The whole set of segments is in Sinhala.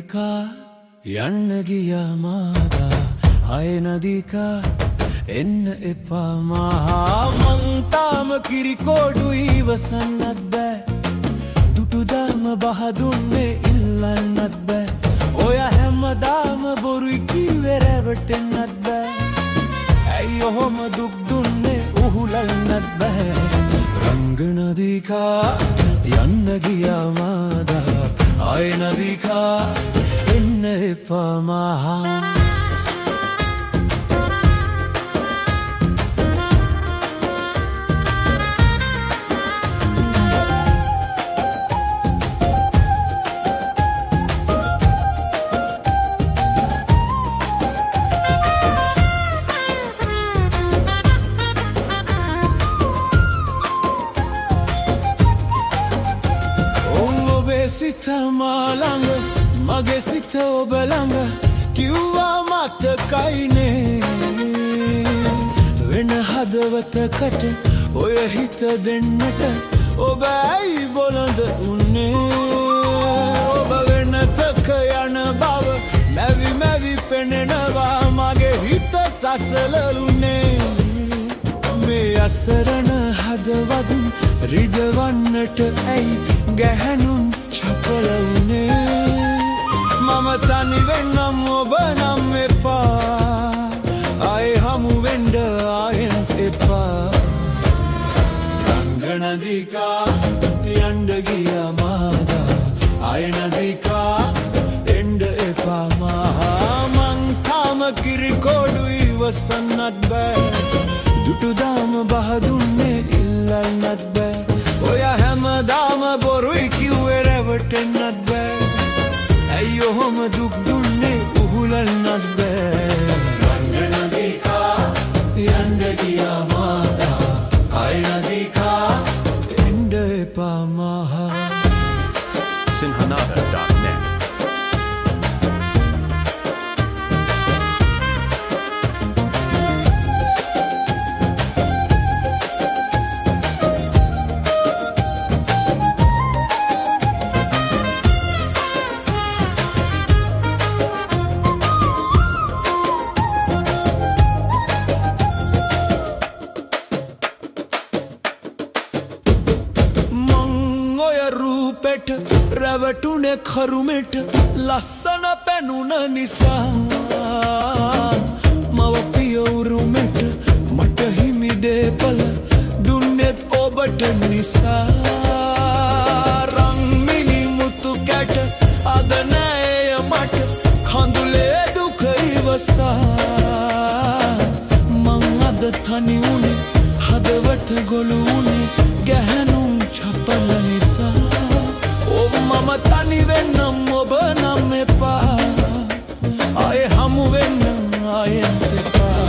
නදිකා යන්න ගියා මාදා ආය නදිකා එන්න එපා මහා මං තාම කිරිකෝඩු ඉවසන්නත් බෑ දුටුදාම බහදුන්නේ ඉල්ලන්නත් බෑ ඔය හැමදාම බොරුයි කිව්වේ රැවටෙන්නත් බෑ ඇයි ඔහොම දුක් දුන්නේ උහුලන්නත් බෑ රංග නදිකා යන්න ගියා මාදා ආය නදිකා එන්න එපා මහා සිත මාළඟ මගේ සිත ඔබ ළඟ කිව්වා මතකයිනේ වෙන හදවතකට ඔය හිත දෙන්නට ඔබ ඇයි බොළඳ උන්නේ ඔබ වෙනතක යන බව මැවි මැවි පෙනෙනවා මගේ හිත සසලලුනේ මේ අසරණ හදවත් රිදවන්නට ඇයි ගැහැණුන් චපල වුනේ මම තනි වෙන්නම් ඔබ නම් එපා ආයේ හමු වෙන්න ආයෙන් එපා රංග නදිකා යන්න ගියා මාදා ආයේ නදිකා එන්න එපා මහා මං තාම කිරිකෝඩු ඉවසන්නත් බෑ දුටුදාම බහදුන්නේ ඉල්ලන්නත් බෑ ඔය හැමදාම බොරුයි කිව්වේ රැවටෙන්නත් බෑ ඇයි ඔහොම දුක් දුන්නේ උහුලන්නත් බෑ රංග නදිකා යන්න ගියා මාදා ආය නදිකා එන්න එපා මහා Sinhanada.net රැවටුනේ කරුමෙට ලස්සන පැනුන නිසා මවපිය උරුමෙට මට හිමි දේපල දුන්නේත් ඔබට නිසා රන්මිනි මුතු කැට අද නෑය මට කඳුලේ දුක ඉවසා මං අද තනි උනේ හදවත ගොළු උනේ ගැහැණුම් චපල නිසා මම තනි වෙන්නම් ඔබ නම් එපා ආයේ හමු වෙන්න ආයෙත් එපා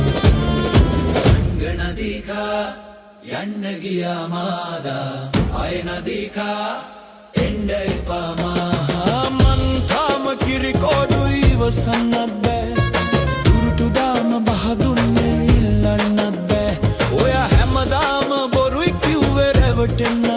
රංග නදිකා යන්න ගියා මාදා ආයේ නදිකා එන්න එපා මහා මං තාම කිරිකෝඩු ඉවසන්නත් බෑ දුරුටුදාම බහදුන්නේ ඉල්ලන්නත් බෑ ඔය හැමදාම බොරුයි කිව්වේ රැවටෙන්න